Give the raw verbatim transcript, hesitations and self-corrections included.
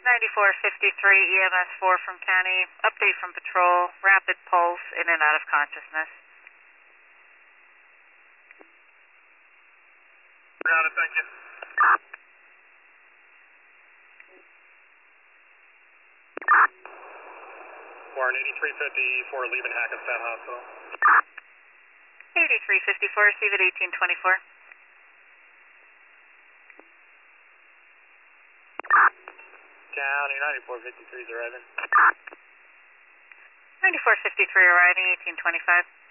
ninety-four fifty-three E M S four from county. Update from patrol. Rapid pulse in and out of consciousness. Got it, thank you. Warren eighty-three fifty-four leaving Hackensack Hospital. eighty-three fifty-four, receive at eighteen twenty-four. County ninety-four fifty-three is arriving. ninety-four fifty-three arriving, eighteen twenty-five.